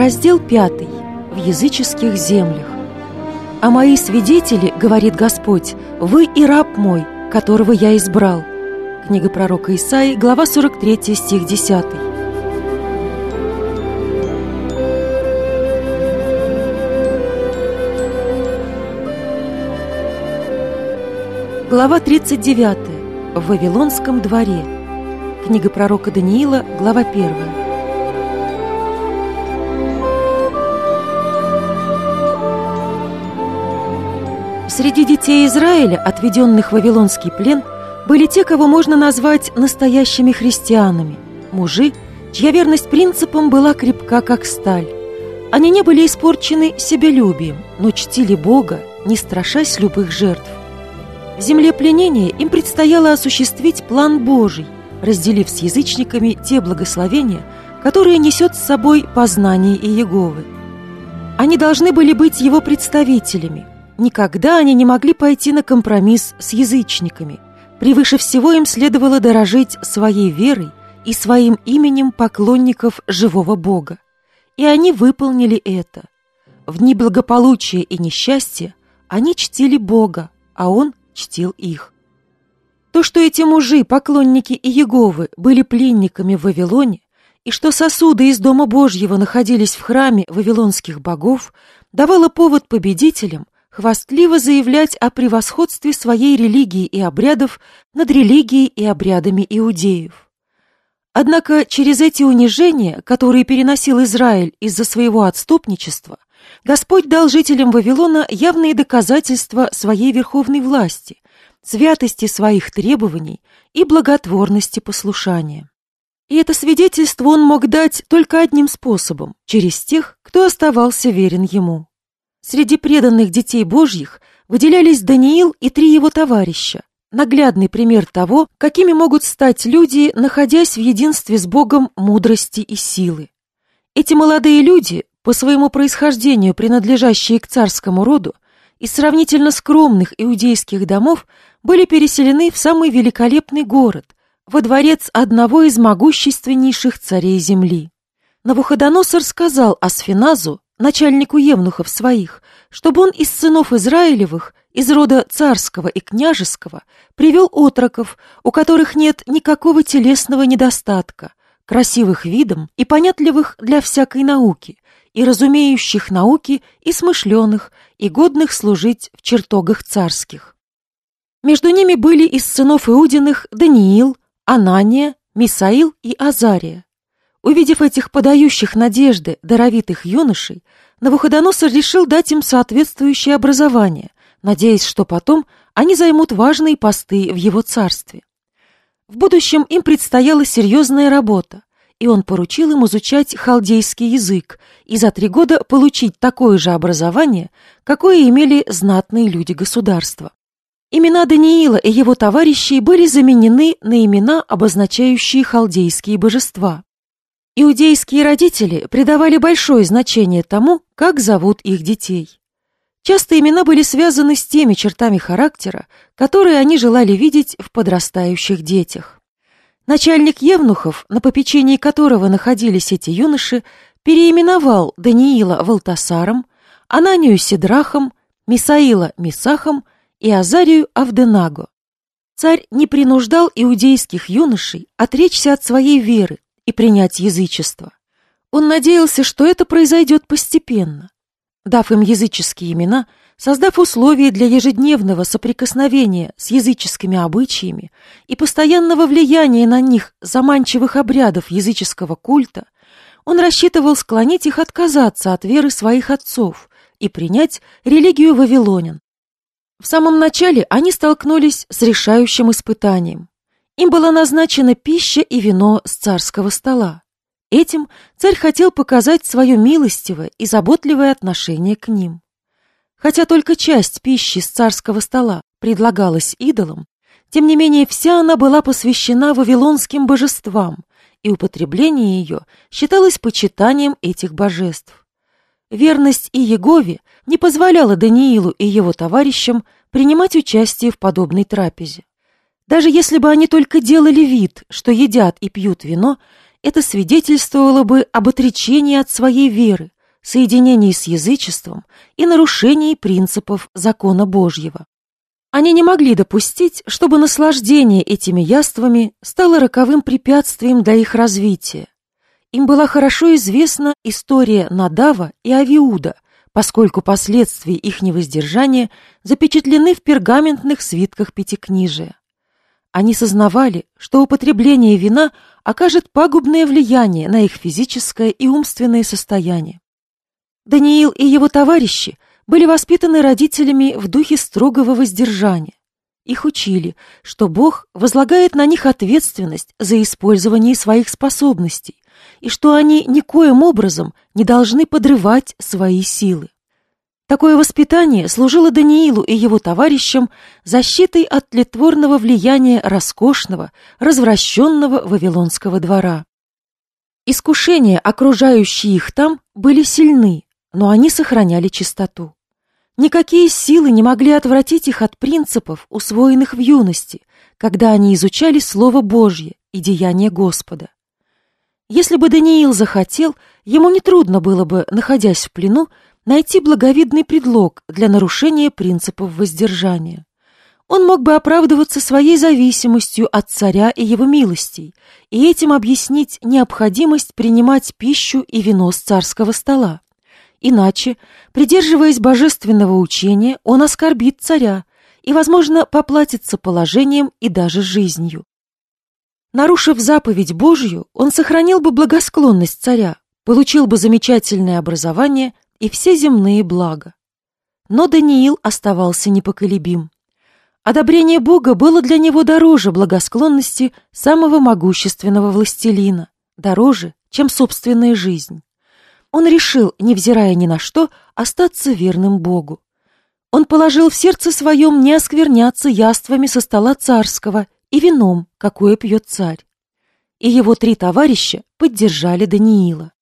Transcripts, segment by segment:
Раздел 5. В языческих землях. «А мои свидетели, — говорит Господь, — вы и раб мой, которого я избрал». Книга пророка Исаии, глава 43, стих 10. Глава 39. В Вавилонском дворе. Книга пророка Даниила, глава 1. Среди детей Израиля, отведенных в Вавилонский плен, были те, кого можно назвать настоящими христианами, мужи, чья верность принципам была крепка, как сталь. Они не были испорчены себялюбием, но чтили Бога, не страшась любых жертв. В земле пленения им предстояло осуществить план Божий, разделив с язычниками те благословения, которые несет с собой познание Иеговы. Они должны были быть его представителями. Никогда они не могли пойти на компромисс с язычниками. Превыше всего им следовало дорожить своей верой и своим именем поклонников живого Бога. И они выполнили это. В дни благополучия и несчастья они чтили Бога, а Он чтил их. То, что эти мужи, поклонники Иеговы, были пленниками в Вавилоне, и что сосуды из Дома Божьего находились в храме вавилонских богов, давало повод победителям хвастливо заявлять о превосходстве своей религии и обрядов над религией и обрядами иудеев. Однако через эти унижения, которые переносил Израиль из-за своего отступничества, Господь дал жителям Вавилона явные доказательства своей верховной власти, святости своих требований и благотворности послушания. И это свидетельство он мог дать только одним способом – через тех, кто оставался верен ему. Среди преданных детей Божьих выделялись Даниил и 3 его товарища, наглядный пример того, какими могут стать люди, находясь в единстве с Богом мудрости и силы. Эти молодые люди, по своему происхождению принадлежащие к царскому роду, из сравнительно скромных иудейских домов были переселены в самый великолепный город, во дворец одного из могущественнейших царей земли. Навуходоносор сказал Асфеназу, начальнику евнухов своих, чтобы он из сынов Израилевых, из рода царского и княжеского, привел отроков, у которых нет никакого телесного недостатка, красивых видом и понятливых для всякой науки, и разумеющих науки, и смышленых, и годных служить в чертогах царских. Между ними были из сынов Иудиных Даниил, Анания, Мисаил и Азария. Увидев этих подающих надежды даровитых юношей, Навуходоносор решил дать им соответствующее образование, надеясь, что потом они займут важные посты в его царстве. В будущем им предстояла серьезная работа, и он поручил им изучать халдейский язык и за 3 года получить такое же образование, какое имели знатные люди государства. Имена Даниила и его товарищей были заменены на имена, обозначающие халдейские божества. Иудейские родители придавали большое значение тому, как зовут их детей. Часто имена были связаны с теми чертами характера, которые они желали видеть в подрастающих детях. Начальник евнухов, на попечении которого находились эти юноши, переименовал Даниила Валтасаром, Ананию Сидрахом, Мисаила Мисахом и Азарию Авденаго. Царь не принуждал иудейских юношей отречься от своей веры и принять язычество. Он надеялся, что это произойдет постепенно. Дав им языческие имена, создав условия для ежедневного соприкосновения с языческими обычаями и постоянного влияния на них заманчивых обрядов языческого культа, он рассчитывал склонить их отказаться от веры своих отцов и принять религию вавилонян. В самом начале они столкнулись с решающим испытанием. Им была назначена пища и вино с царского стола. Этим царь хотел показать свое милостивое и заботливое отношение к ним. Хотя только часть пищи с царского стола предлагалась идолам, тем не менее вся она была посвящена вавилонским божествам, и употребление ее считалось почитанием этих божеств. Верность Иегове не позволяла Даниилу и его товарищам принимать участие в подобной трапезе. Даже если бы они только делали вид, что едят и пьют вино, это свидетельствовало бы об отречении от своей веры, соединении с язычеством и нарушении принципов закона Божьего. Они не могли допустить, чтобы наслаждение этими яствами стало роковым препятствием для их развития. Им была хорошо известна история Надава и Авиуда, поскольку последствия их невоздержания запечатлены в пергаментных свитках Пятикнижия. Они сознавали, что употребление вина окажет пагубное влияние на их физическое и умственное состояние. Даниил и его товарищи были воспитаны родителями в духе строгого воздержания. Их учили, что Бог возлагает на них ответственность за использование своих способностей и что они никоим образом не должны подрывать свои силы. Такое воспитание служило Даниилу и его товарищам защитой от тлетворного влияния роскошного, развращенного вавилонского двора. Искушения, окружающие их там, были сильны, но они сохраняли чистоту. Никакие силы не могли отвратить их от принципов, усвоенных в юности, когда они изучали Слово Божье и деяния Господа. Если бы Даниил захотел, ему нетрудно было бы, находясь в плену, найти благовидный предлог для нарушения принципов воздержания. Он мог бы оправдываться своей зависимостью от царя и его милостей, и этим объяснить необходимость принимать пищу и вино с царского стола. Иначе, придерживаясь божественного учения, он оскорбит царя и, возможно, поплатится положением и даже жизнью. Нарушив заповедь Божью, он сохранил бы благосклонность царя, получил бы замечательное образование и все земные блага. Но Даниил оставался непоколебим. Одобрение Бога было для него дороже благосклонности самого могущественного властелина, дороже, чем собственная жизнь. Он решил, невзирая ни на что, остаться верным Богу. Он положил в сердце своем не оскверняться яствами со стола царского и вином, какое пьет царь. И его 3 товарища поддержали Даниила.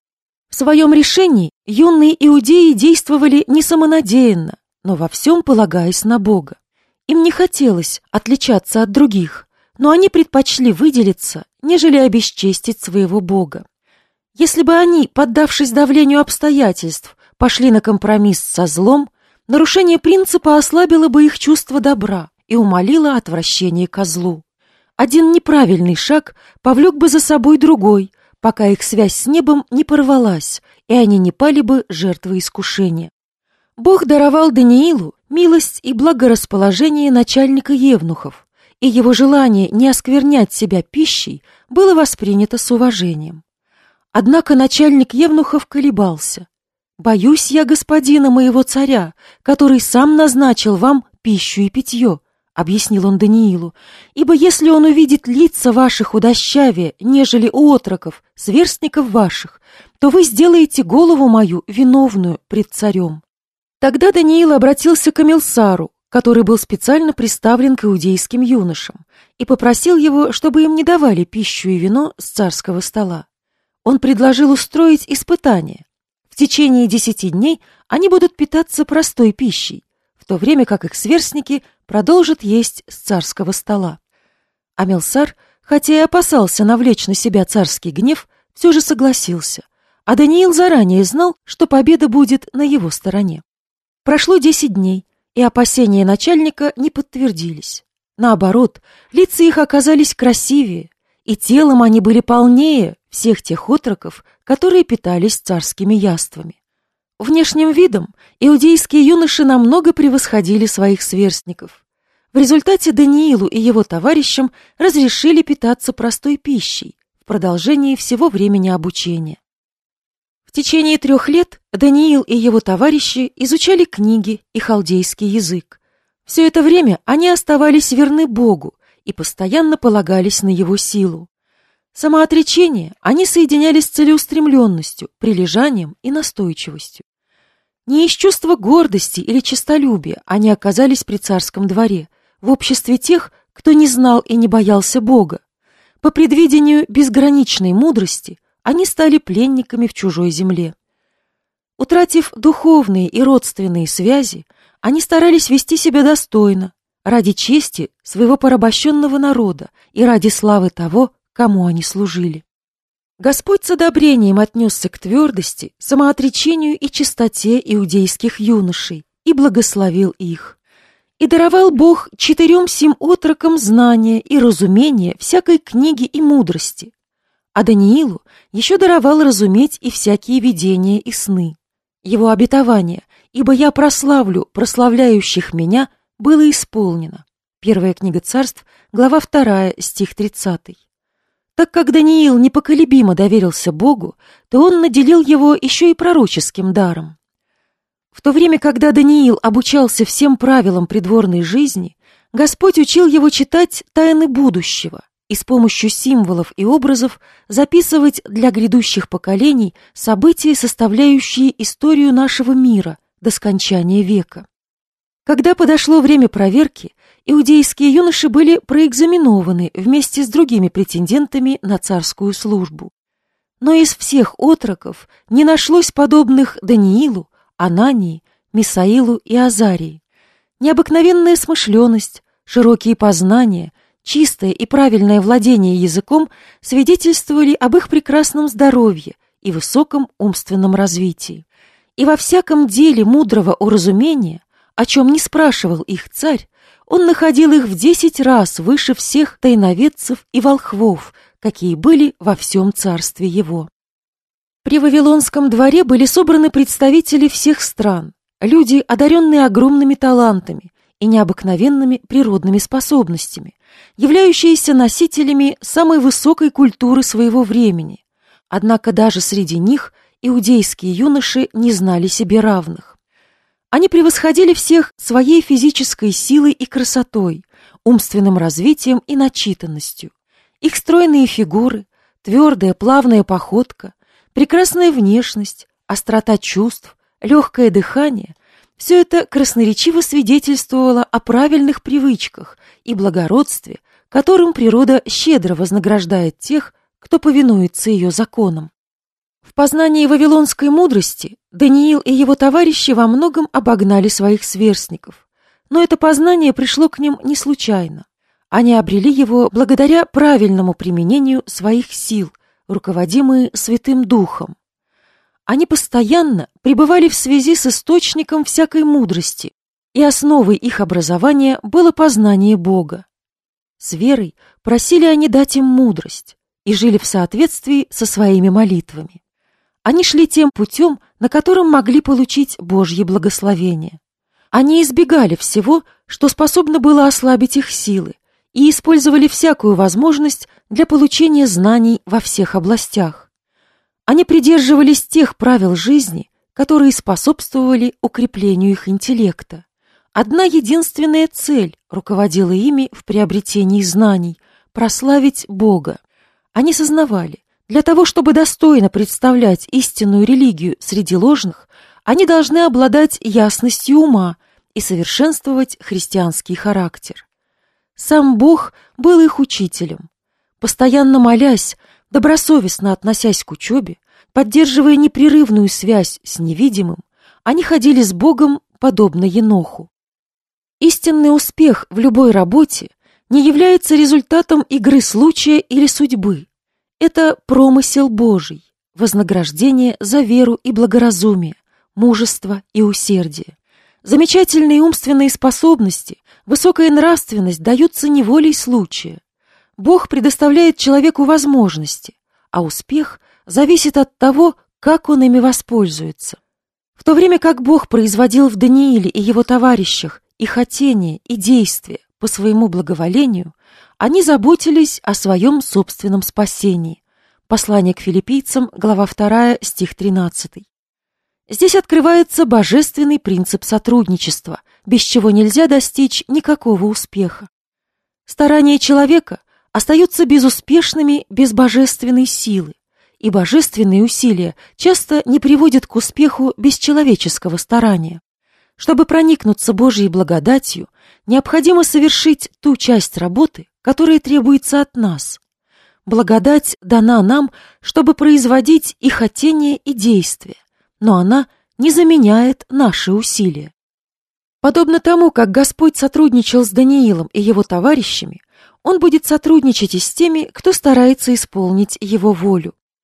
В своем решении юные иудеи действовали не самонадеянно, но во всем полагаясь на Бога. Им не хотелось отличаться от других, но они предпочли выделиться, нежели обесчестить своего Бога. Если бы они, поддавшись давлению обстоятельств, пошли на компромисс со злом, нарушение принципа ослабило бы их чувство добра и умалило отвращение ко злу. Один неправильный шаг повлек бы за собой другой, пока их связь с небом не порвалась, и они не пали бы жертвой искушения. Бог даровал Даниилу милость и благорасположение начальника евнухов, и его желание не осквернять себя пищей было воспринято с уважением. Однако начальник евнухов колебался. «Боюсь я господина моего царя, который сам назначил вам пищу и питье», — объяснил он Даниилу, «ибо если он увидит лица ваших худощавее, нежели у отроков, сверстников ваших, то вы сделаете голову мою виновную пред царем». Тогда Даниил обратился к Амилсару, который был специально приставлен к иудейским юношам, и попросил его, чтобы им не давали пищу и вино с царского стола. Он предложил устроить испытание. В течение 10 дней они будут питаться простой пищей, в то время как их сверстники продолжат есть с царского стола. Амилсар, хотя и опасался навлечь на себя царский гнев, все же согласился, а Даниил заранее знал, что победа будет на его стороне. Прошло 10 дней, и опасения начальника не подтвердились. Наоборот, лица их оказались красивее, и телом они были полнее всех тех отроков, которые питались царскими яствами. Внешним видом иудейские юноши намного превосходили своих сверстников. В результате Даниилу и его товарищам разрешили питаться простой пищей в продолжении всего времени обучения. В течение 3 лет Даниил и его товарищи изучали книги и халдейский язык. Все это время они оставались верны Богу и постоянно полагались на его силу. Самоотречение они соединяли с целеустремленностью, прилежанием и настойчивостью. Не из чувства гордости или честолюбия они оказались при царском дворе, в обществе тех, кто не знал и не боялся Бога. По предвидению безграничной мудрости они стали пленниками в чужой земле. Утратив духовные и родственные связи, они старались вести себя достойно, ради чести своего порабощенного народа и ради славы того, кому они служили. Господь с одобрением отнесся к твердости, самоотречению и чистоте иудейских юношей и благословил их. И даровал Бог 4 сим отрокам знания и разумение всякой книги и мудрости, а Даниилу еще даровал разуметь и всякие видения и сны. Его обетование: «Ибо я прославлю прославляющих меня», было исполнено. Первая книга Царств, глава 2, стих 30. Так как Даниил непоколебимо доверился Богу, то он наделил его еще и пророческим даром. В то время, когда Даниил обучался всем правилам придворной жизни, Господь учил его читать тайны будущего и с помощью символов и образов записывать для грядущих поколений события, составляющие историю нашего мира до скончания века. Когда подошло время проверки, иудейские юноши были проэкзаменованы вместе с другими претендентами на царскую службу. Но из всех отроков не нашлось подобных Даниилу, Анании, Мисаилу и Азарии. Необыкновенная смышленность, широкие познания, чистое и правильное владение языком свидетельствовали об их прекрасном здоровье и высоком умственном развитии. И во всяком деле мудрого уразумения, о чем не спрашивал их царь, он находил их в 10 раз выше всех тайноведцев и волхвов, какие были во всем царстве его. При Вавилонском дворе были собраны представители всех стран, люди, одаренные огромными талантами и необыкновенными природными способностями, являющиеся носителями самой высокой культуры своего времени. Однако даже среди них иудейские юноши не знали себе равных. Они превосходили всех своей физической силой и красотой, умственным развитием и начитанностью. Их стройные фигуры, твердая плавная походка, прекрасная внешность, острота чувств, легкое дыхание — все это красноречиво свидетельствовало о правильных привычках и благородстве, которым природа щедро вознаграждает тех, кто повинуется ее законам. В познании вавилонской мудрости Даниил и его товарищи во многом обогнали своих сверстников, но это познание пришло к ним не случайно. Они обрели его благодаря правильному применению своих сил, руководимые Святым Духом. Они постоянно пребывали в связи с источником всякой мудрости, и основой их образования было познание Бога. С верой просили они дать им мудрость и жили в соответствии со своими молитвами. Они шли тем путем, на котором могли получить Божье благословение. Они избегали всего, что способно было ослабить их силы, и использовали всякую возможность для получения знаний во всех областях. Они придерживались тех правил жизни, которые способствовали укреплению их интеллекта. Одна единственная цель руководила ими в приобретении знаний — прославить Бога. Они сознавали, для того, чтобы достойно представлять истинную религию среди ложных, они должны обладать ясностью ума и совершенствовать христианский характер. Сам Бог был их учителем. Постоянно молясь, добросовестно относясь к учебе, поддерживая непрерывную связь с невидимым, они ходили с Богом подобно Еноху. Истинный успех в любой работе не является результатом игры случая или судьбы. Это промысел Божий, вознаграждение за веру и благоразумие, мужество и усердие. Замечательные умственные способности, высокая нравственность даются не волей случая. Бог предоставляет человеку возможности, а успех зависит от того, как он ими воспользуется. В то время как Бог производил в Данииле и его товарищах и хотения, и действия по своему благоволению, они заботились о своем собственном спасении. Послание к филиппийцам, глава 2, стих 13. Здесь открывается божественный принцип сотрудничества, без чего нельзя достичь никакого успеха. Старания человека остаются безуспешными без божественной силы, и божественные усилия часто не приводят к успеху без человеческого старания. Чтобы проникнуться Божьей благодатью, необходимо совершить ту часть работы, которая требуется от нас. Благодать дана нам, чтобы производить и хотение, и действия, но она не заменяет наши усилия. Подобно тому, как Господь сотрудничал с Даниилом и его товарищами, Он будет сотрудничать и с теми, кто старается исполнить Его волю.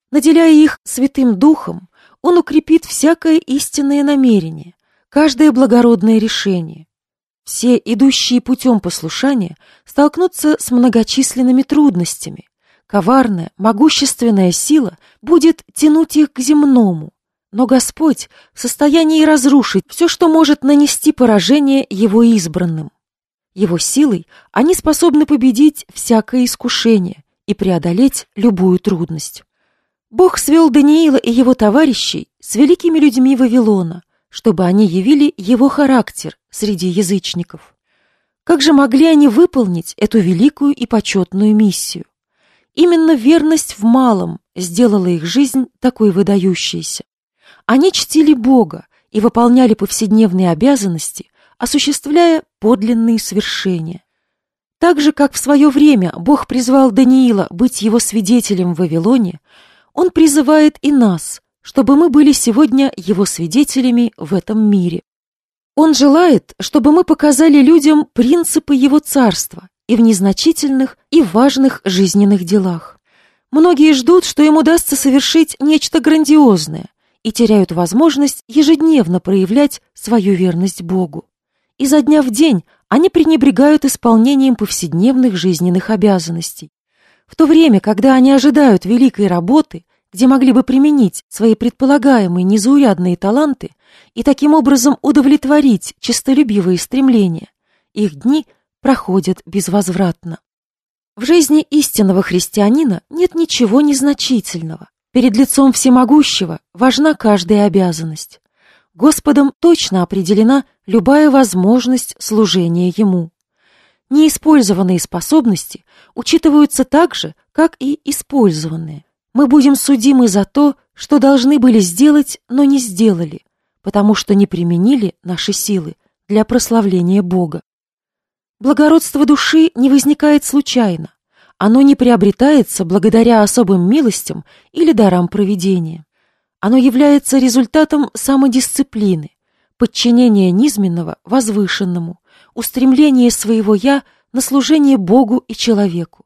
Наделяя их Святым Духом, Он укрепит всякое истинное намерение, каждое благородное решение. Все, идущие путем послушания, столкнутся с многочисленными трудностями. Коварная, могущественная сила будет тянуть их к земному, но Господь в состоянии разрушить все, что может нанести поражение Его избранным. Его силой они способны победить всякое искушение и преодолеть любую трудность. Бог свел Даниила и его товарищей с великими людьми Вавилона, чтобы они явили его характер среди язычников. Как же могли они выполнить эту великую и почетную миссию? Именно верность в малом сделала их жизнь такой выдающейся. Они чтили Бога и выполняли повседневные обязанности, осуществляя подлинные свершения. Так же, как в свое время Бог призвал Даниила быть его свидетелем в Вавилоне, Он призывает и нас, чтобы мы были сегодня его свидетелями в этом мире. Он желает, чтобы мы показали людям принципы его царства и в незначительных, и в важных жизненных делах. Многие ждут, что им удастся совершить нечто грандиозное, и теряют возможность ежедневно проявлять свою верность Богу. Изо дня в день они пренебрегают исполнением повседневных жизненных обязанностей. В то время, когда они ожидают великой работы, где могли бы применить свои предполагаемые незаурядные таланты и таким образом удовлетворить честолюбивые стремления, их дни проходят безвозвратно. В жизни истинного христианина нет ничего незначительного. Перед лицом всемогущего важна каждая обязанность. Господом точно определена любая возможность служения Ему. Неиспользованные способности учитываются так же, как и использованные. Мы будем судимы за то, что должны были сделать, но не сделали, потому что не применили наши силы для прославления Бога. Благородство души не возникает случайно. Оно не приобретается благодаря особым милостям или дарам провидения. Оно является результатом самодисциплины, подчинения низменного возвышенному, устремления своего «я» на служение Богу и человеку.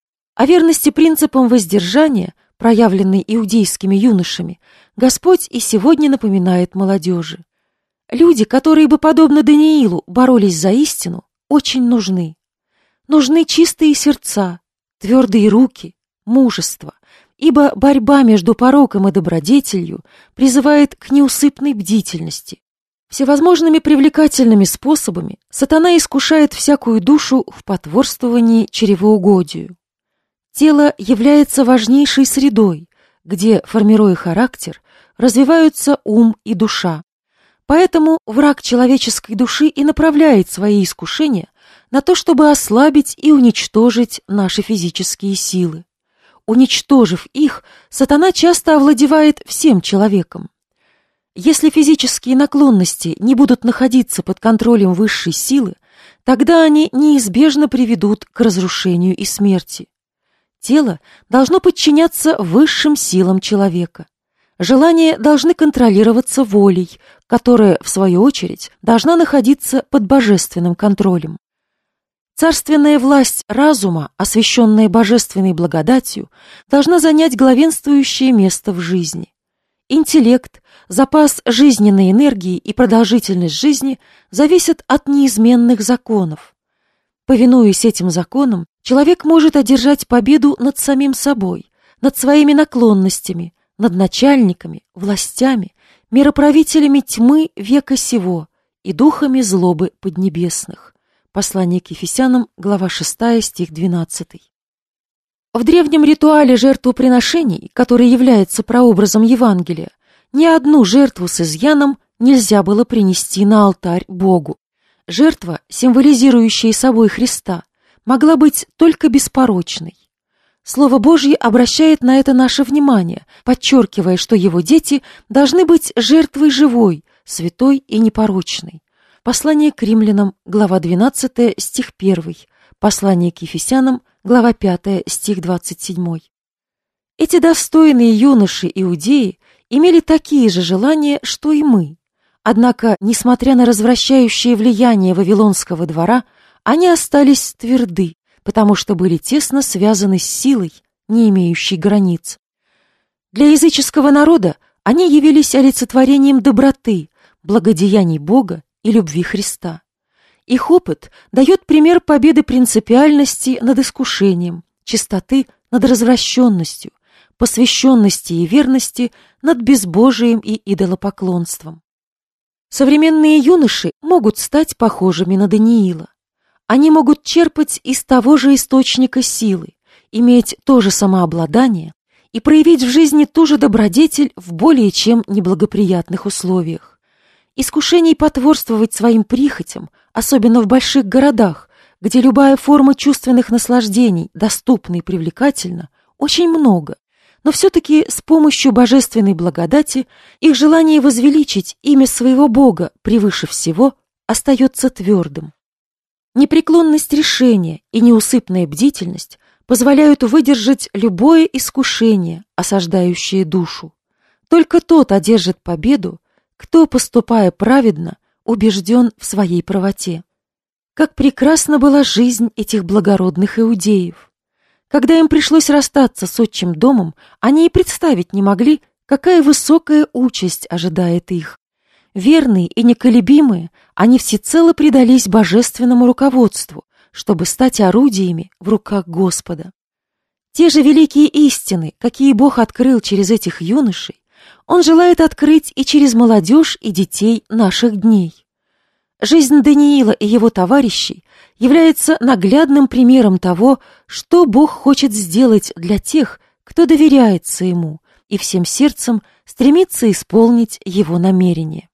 О верности принципам воздержания, проявленной иудейскими юношами, Господь и сегодня напоминает молодежи. Люди, которые бы, подобно Даниилу, боролись за истину, очень нужны. Нужны чистые сердца, твердые руки, мужество, ибо борьба между пороком и добродетелью призывает к неусыпной бдительности. Всевозможными привлекательными способами сатана искушает всякую душу в потворствовании чревоугодию. Тело является важнейшей средой, где, формируя характер, развиваются ум и душа. Поэтому враг человеческой души и направляет свои искушения на то, чтобы ослабить и уничтожить наши физические силы. Уничтожив их, сатана часто овладевает всем человеком. Если физические наклонности не будут находиться под контролем высшей силы, тогда они неизбежно приведут к разрушению и смерти. Тело должно подчиняться высшим силам человека. Желания должны контролироваться волей, которая, в свою очередь, должна находиться под божественным контролем. Царственная власть разума, освященная божественной благодатью, должна занять главенствующее место в жизни. Интеллект, запас жизненной энергии и продолжительность жизни зависят от неизменных законов. Повинуясь этим законам, человек может одержать победу над самим собой, над своими наклонностями, над начальниками, властями, мироправителями тьмы века сего и духами злобы поднебесных. Послание к Ефесянам, глава 6, стих 12. В древнем ритуале жертвоприношений, который является прообразом Евангелия, ни одну жертву с изъяном нельзя было принести на алтарь Богу. Жертва, символизирующая собой Христа, могла быть только беспорочной. Слово Божье обращает на это наше внимание, подчеркивая, что его дети должны быть жертвой живой, святой и непорочной. Послание к римлянам, глава 12, стих 1. Послание к Ефесянам, глава 5, стих 27. Эти достойные юноши-иудеи имели такие же желания, что и мы. Однако, несмотря на развращающее влияние Вавилонского двора, они остались тверды, потому что были тесно связаны с силой, не имеющей границ. Для языческого народа они явились олицетворением доброты, благодеяний Бога и любви Христа. Их опыт дает пример победы принципиальности над искушением, чистоты над развращенностью, посвященности и верности над безбожием и идолопоклонством. Современные юноши могут стать похожими на Даниила. Они могут черпать из того же источника силы, иметь то же самообладание и проявить в жизни ту же добродетель в более чем неблагоприятных условиях. Искушений потворствовать своим прихотям, особенно в больших городах, где любая форма чувственных наслаждений доступна и привлекательна, очень много, но все-таки с помощью божественной благодати их желание возвеличить имя своего Бога превыше всего остается твердым. Непреклонность решения и неусыпная бдительность позволяют выдержать любое искушение, осаждающее душу. Только тот одержит победу, кто, поступая праведно, убежден в своей правоте. Как прекрасна была жизнь этих благородных иудеев! Когда им пришлось расстаться с отчим домом, они и представить не могли, какая высокая участь ожидает их. Верные и неколебимые, они всецело предались божественному руководству, чтобы стать орудиями в руках Господа. Те же великие истины, какие Бог открыл через этих юношей, Он желает открыть и через молодежь и детей наших дней. Жизнь Даниила и его товарищей является наглядным примером того, что Бог хочет сделать для тех, кто доверяется Ему и всем сердцем стремится исполнить Его намерение.